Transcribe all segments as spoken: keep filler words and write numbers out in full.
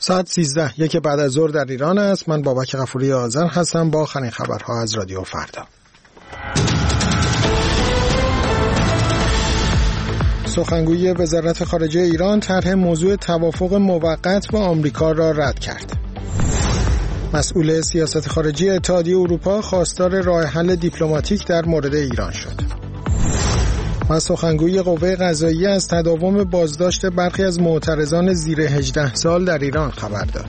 ساعت سیزده یک بعد از ظهر در ایران است. من بابک غفوری آذر هستم با آخرین خبرها از رادیو فردا. سخنگوی وزارت خارجه ایران طرح موضوع توافق موقت با آمریکا را رد کرد. مسئول سیاست خارجی اتحادیه اروپا خواستار راه حل دیپلماتیک در مورد ایران شد. و سخنگوی قوه قضاییه از تداوم بازداشت برخی از معترضان زیر هجده سال در ایران خبر داد.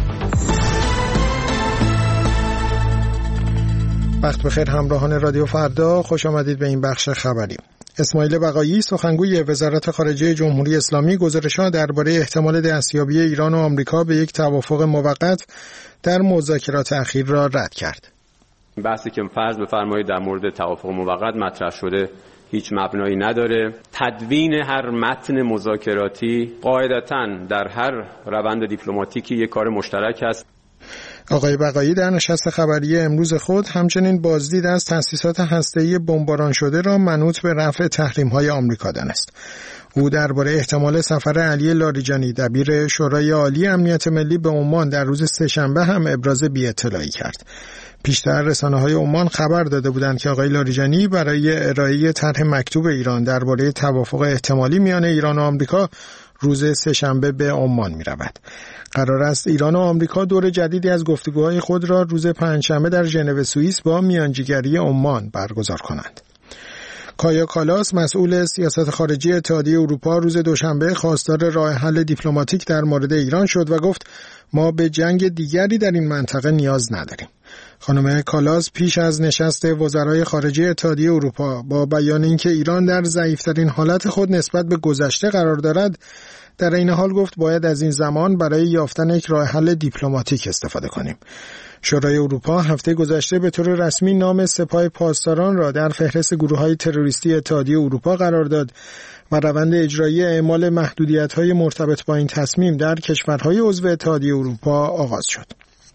وقت بخیر همراهان رادیو فردا، خوش آمدید به این بخش خبری. اسماعیل بقایی سخنگوی وزارت خارجه جمهوری اسلامی گزارش‌ها درباره احتمال دستیابی ایران و آمریکا به یک توافق موقت در مذاکرات اخیر را رد کرد. بحثی که فرض بفرمایید در مورد توافق موقت مطرح شده هیچ مبنایی نداره. تدوین هر متن مذاکراتی قاعدتاً در هر روند دیپلماتیکی یک کار مشترک است. آقای بقایی در نشست خبری امروز خود همچنین بازدید از تأسیسات هسته‌ای بمباران شده را منوط به رفع تحریم‌های آمریکا دانست. او درباره احتمال سفر علی لاریجانی دبیر شورای عالی امنیت ملی به عمان در روز سه‌شنبه هم ابراز بی‌اطلاعی کرد. پیشتر رسانه‌های عمان خبر داده بودند که آقای لاریجانی برای ارائه طرح مکتوب ایران درباره توافق احتمالی میان ایران و آمریکا روز سه‌شنبه به عمان می‌رود. قرار است ایران و آمریکا دور جدیدی از گفتگوهای خود را روز پنجشنبه در ژنو سوئیس با میانجیگری عمان برگزار کنند. کایا کالاس مسئول سیاست خارجی اتحادیه اروپا روز دوشنبه خواستار راه حل دیپلماتیک در مورد ایران شد و گفت ما به جنگ دیگری در این منطقه نیاز نداریم. خانم کالاس پیش از نشست وزرای خارجه اتحادیه اروپا با بیان اینکه ایران در ضعیف‌ترین حالت خود نسبت به گذشته قرار دارد، در این حال گفت باید از این زمان برای یافتن یک راه حل دیپلماتیک استفاده کنیم. شورای اروپا هفته گذشته به طور رسمی نام سپاه پاسداران را در فهرست گروه‌های تروریستی اتحادیه اروپا قرار داد و روند اجرایی اعمال محدودیت‌های مرتبط با این تصمیم در کشورهای عضو اتحادیه اروپا آغاز شد.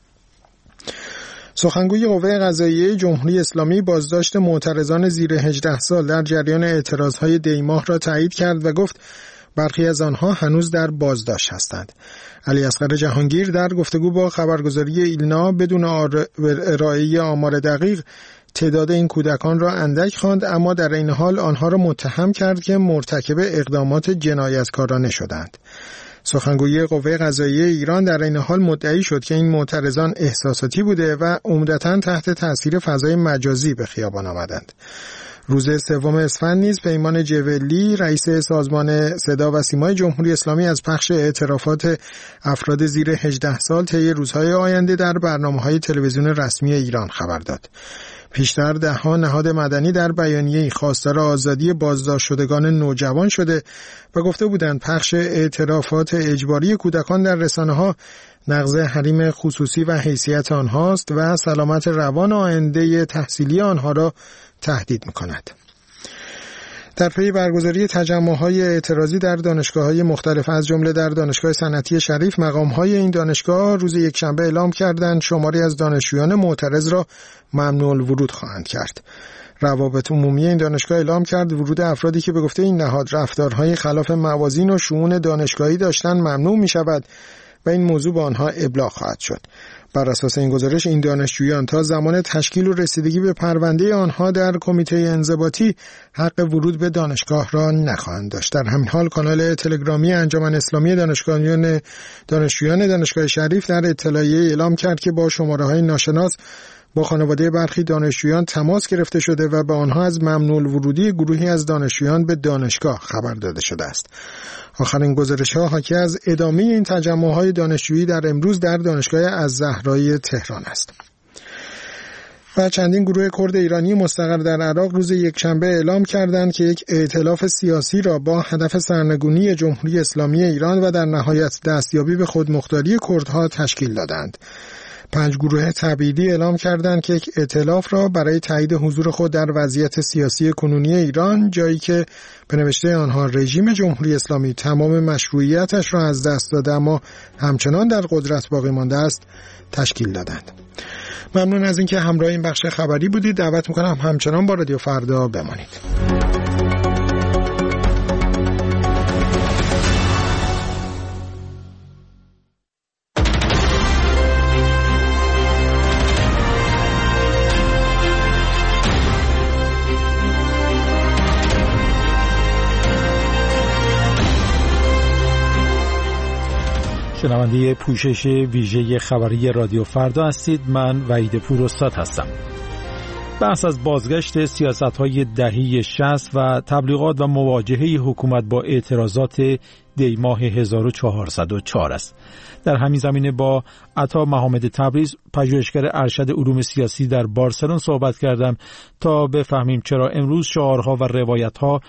سخنگوی قوه قضاییه جمهوری اسلامی بازداشت معترضان زیر هجده سال در جریان اعتراضهای دیماه را تایید کرد و گفت برخی از آنها هنوز در بازداشت هستند. علی اصغر جهانگیر در گفتگو با خبرگزاری ایلنا بدون ارائه آمار دقیق تعداد این کودکان را اندک خواند، اما در این حال آنها را متهم کرد که مرتکب اقدامات جنایتکارانه شدند. سخنگوی قوه قضاییه ایران در این حال مدعی شد که این معترضان احساساتی بوده و عمدتاً تحت تأثیر فضای مجازی به خیابان آمدند. روز سوم اسفند نیز پیمان جولی رئیس سازمان صدا و سیمای جمهوری اسلامی از پخش اعترافات افراد زیر هجده سال طی روزهای آینده در برنامه‌های تلویزیون رسمی ایران خبر داد. پیشتر ده‌ها نهاد مدنی در بیانیه‌ای خواستار آزادی بازداشت شدگان نوجوان شده و گفته بودند پخش اعترافات اجباری کودکان در رسانه‌ها نقض حریم خصوصی و حیثیت آنهاست و سلامت روان آینده تحصیلی آنها را تهدید می‌کند. در پی برگزاری تجمع‌های اعتراضی در دانشگاه‌های مختلف از جمله در دانشگاه صنعتی شریف، مقام‌های این دانشگاه روز یکشنبه اعلام کردند شماری از دانشجویان معترض را ممنوع الورود خواهند کرد. روابط عمومی این دانشگاه اعلام کرد ورود افرادی که به گفته این نهاد رفتارهای خلاف موازین و شؤون دانشگاهی داشتند ممنوع می‌شود و این موضوع به آنها ابلاغ خواهد شد. بر اساس این گزارش این دانشجویان تا زمان تشکیل و رسیدگی به پرونده آنها در کمیته انضباطی حق ورود به دانشگاه را نخواهند داشت. در همین حال کانال تلگرامی انجمن اسلامی دانشگاهیان دانشجویان دانشگاه شریف در اطلاعیه اعلام کرد که با شماره‌های ناشناس با خانواده برخی دانشجویان تماس گرفته شده و به آنها از ممنوع الورودی گروهی از دانشجویان به دانشگاه خبر داده شده است. آخرین گزارش‌ها حاکی از ادامه این تجمع‌های دانشجویی در امروز در دانشگاه الزهرای تهران است. و چندین گروه کرد ایرانی مستقر در عراق روز یکشنبه اعلام کردند که یک ائتلاف سیاسی را با هدف سرنگونی جمهوری اسلامی ایران و در نهایت دستیابی به خودمختاری کردها تشکیل دادند. پنج گروه تبعیدی اعلام کردند که یک ائتلاف را برای تایید حضور خود در وضعیت سیاسی کنونی ایران، جایی که به نوشته آنها رژیم جمهوری اسلامی تمام مشروعیتش را از دست داده اما همچنان در قدرت باقی مانده است، تشکیل دادند. ممنون از اینکه همراه این بخش خبری بودید. دعوت میکنم همچنان با رادیو فردا بمانید. شنونده پوشش ویژه خبری رادیو فردا هستید. من وحید پور استاد هستم. بحث از بازگشت سیاست‌های دهه شصت و تبلیغات و مواجهه حکومت با اعتراضات دیماه هزار و چهارصد و چهار است. در همین زمینه با عطا محمد تبریز، پژوهشگر ارشد علوم سیاسی در بارسلون صحبت کردم تا بفهمیم چرا امروز شعارها و روایت‌ها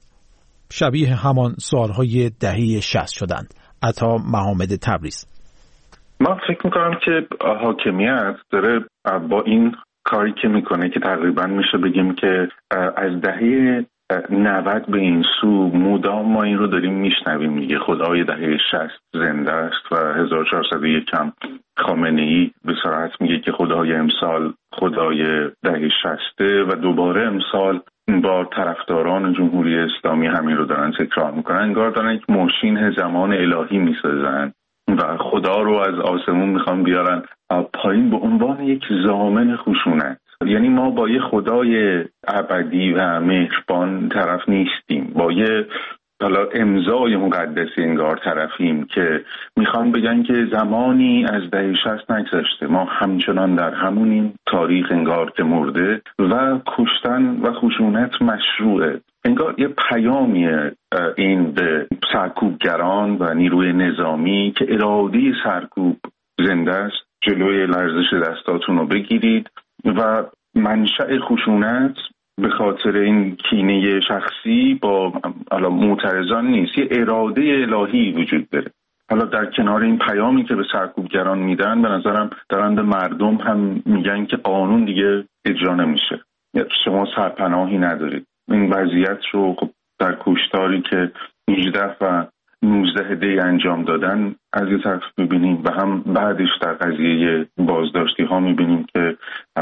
شبیه همان سال‌های دهه شصت شدند. عطا محمد تبریز: من فکر می‌کنم که حاکمیت داره با این کاری که میکنه که تقریبا میشه بگیم که از دهه نود به این سو مدام ما این رو داریم میشنویم میگه خدای دهه شصت زنده است و هزار و چهارصد و یک هم خامنه‌ای به صراحت میگه که خدای امسال خدای دهه شصته و دوباره امسال با طرفداران جمهوری اسلامی همین رو دارن تکرار میکنن، انگار دارن یک ماشین زمان الهی میسازن و خدا رو از آسمون میخوان بیارن پایین به عنوان یک ضامن خشونت. یعنی ما با یه خدای ابدی و مهربان طرف نیستیم، با یه حالا امضای مقدسی انگار طرفیم که میخوان بگن که زمانی از دهه شصت نگذشته، ما همچنان در همونیم، تاریخ انگار که مرده و کشتن و خشونت مشروعه. انگار یه پیامیه این به سرکوبگران و نیروی نظامی که اراده سرکوب زنده است، جلوی لرزش دستاتون رو بگیرید و منشأ خشونت به خاطر این کینه شخصی با حالا معترضان نیست، یه اراده الهی وجود داره. حالا در کنار این پیامی که به سرکوبگران میدن، به نظرم دارن به مردم هم میگن که قانون دیگه اجرا نمیشه، شما سرپناهی ندارید. این وضعیت رو خب در کشتاری که هجده و نوزده دی انجام دادن از یه طرف میبینیم و هم بعدش در قضیه بازداشتی ها میبینیم که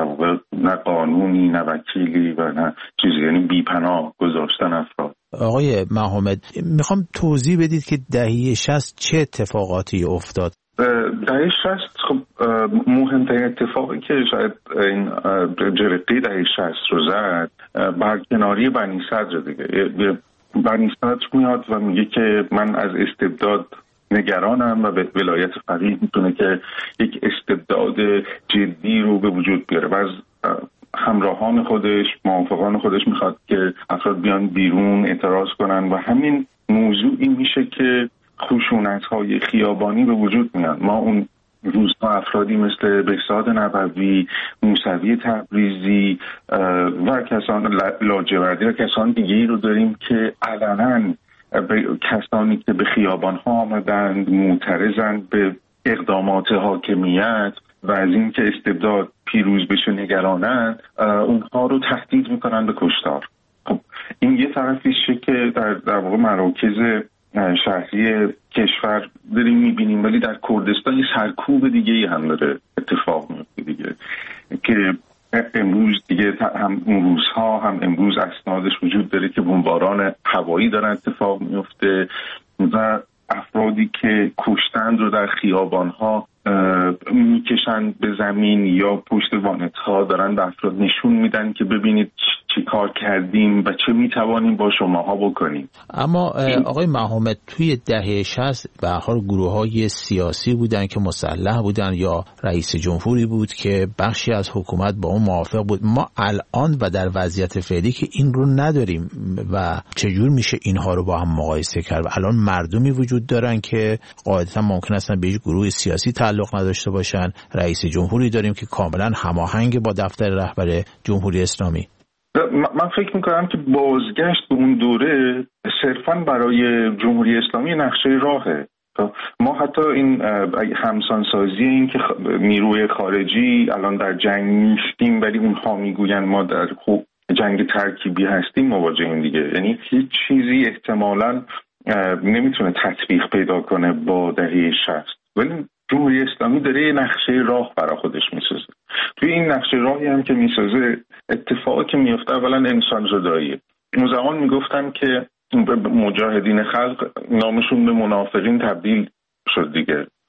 نه قانونی نه وکیلی و نه چیزی، یعنی بیپناه گذاشتن افراد. آقای محمد، میخوام توضیح بدید که دهه شصت چه اتفاقاتی افتاد؟ دهه شصت خب مهمترین اتفاقی که شاید این جرقه دهه شصت رو زد برکناری بنی صدر دیگه. بنی صدر میاد و میگه که من از استبداد نگرانم و به ولایت فقیه میتونه که یک استبداد جدی رو به وجود بیاره و از همراهان خودش، موافقان خودش میخواد که افراد بیان بیرون اعتراض کنن و همین موضوعی میشه که خشونت‌های خیابانی به وجود میاد. ما اون روزها افرادی مثل بهزاد نبوی، موسوی تبریزی و کسان لاجوردی و کسان دیگه‌ای رو داریم که علناً کسانی که به خیابان‌ها آمدند معترضند به اقدامات حاکمیت و از این که استبداد پیروز بشه نگرانند، اونها رو تهدید میکنن به کشتار. خب این یه طرفیشه که در در واقع مراکز شهری کشور داریم میبینیم، ولی در کردستان یه سرکوب دیگه ای هم داره اتفاق میفته دیگه که امروز دیگه هم اون روزها هم امروز اسنادش وجود داره که بمباران هوایی داره اتفاق میفته و افرادی که کشتند رو در خیابانها میکشن به زمین یا پشت وانت‌ها دارن به افراد نشون میدن که ببینید چی کار کردیم و چه میتوانیم با شماها بکنیم. اما آقای محمد، توی دهه شصت به هر حال گروه‌های سیاسی بودن که مسلح بودن یا رئیس جمهوری بود که بخشی از حکومت با اون موافق بود. ما الان و در وضعیت فعلی که این رو نداریم و چجور میشه اینها رو با هم مقایسه کرد؟ الان مردمی وجود دارن که قاعدتا ممکن است به هیچ گروه سیاسی تعلق نداشته باشن، رئیس جمهوری داریم که کاملا هماهنگ با دفتر رهبر جمهوری اسلامی. من فکر میکنم که بازگشت به اون دوره صرفاً برای جمهوری اسلامی نقشه راهه. ما حتی این همسانسازی این که نیروی خارجی الان در جنگ نیستیم ولی اونها میگوین ما در جنگ ترکیبی هستیم مواجهیم دیگه، یعنی هیچ چیزی احتمالاً نمیتونه تطبیق پیدا کنه با دهه شصت، ولی جمهوری اسلامی داره یه نقشه راه برای خودش میسازه. توی این نقشه راهی هم که میسازه اتفاقی که میفته اولا انسان زداییه. اون زمان میگفتن که مجاهدین خلق نامشون به منافقین تبدیل شد دیگه،